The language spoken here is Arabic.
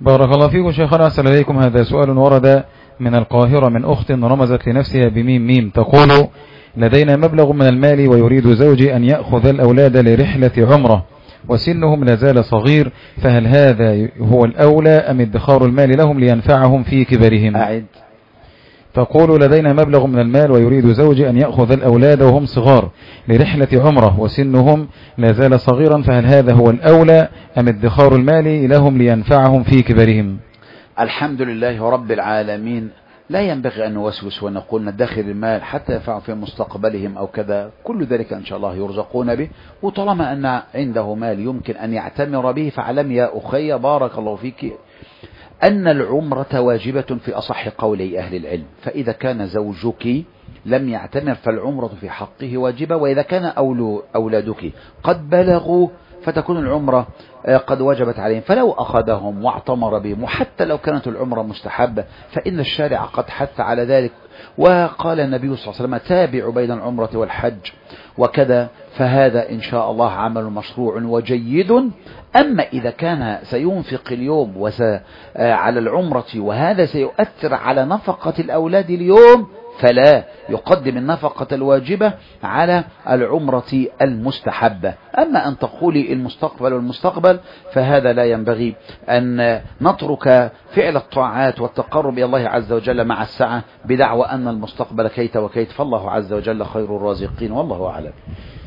بارك الله فيكم شيخنا، أسأل إليكم. هذا سؤال ورد من القاهرة من أخت رمزت لنفسها بميم ميم، تقول: لدينا مبلغ من المال ويريد زوجي أن يأخذ الأولاد لرحلة عمرة وسنهم لازال صغير، فهل هذا هو الأولى أم ادخار المال لهم لينفعهم في كبرهم؟ أعد. تقول: لدينا مبلغ من المال ويريد زوجي أن يأخذ الأولاد وهم صغار لرحلة عمرة وسنهم لازال صغيرا، فهل هذا هو الأولى أم ادخار المال لهم لينفعهم في كبرهم؟ الحمد لله رب العالمين. لا ينبغي أن نوسوس ونقول ندخر المال حتى ينفع في مستقبلهم أو كذا، كل ذلك إن شاء الله يرزقون به، وطالما أن عنده مال يمكن أن يعتمر به فاعلم يا أخي بارك الله فيك أن العمرة واجبة في أصح قولي أهل العلم. فإذا كان زوجك لم يعتمر فالعمرة في حقه واجبة، وإذا كان أولادك قد بلغوا فتكون العمرة قد وجبت عليهم، فلو أخذهم واعتمر بهم وحتى لو كانت العمرة مستحبة فإن الشارع قد حث على ذلك، وقال النبي صلى الله عليه وسلم: تابعوا بين العمرة والحج وكذا، فهذا إن شاء الله عمل مشروع وجيد. أما إذا كان سينفق اليوم على العمرة وهذا سيؤثر على نفقة الأولاد اليوم، فلا يقدم النفقة الواجبة على العمرة المستحبة. أما أن تقولي المستقبل فهذا لا ينبغي أن نترك فعل الطاعات والتقرب إلى الله عز وجل مع السعة بدعوى أن المستقبل كيت وكيت، فالله عز وجل خير الرازقين، والله أعلم.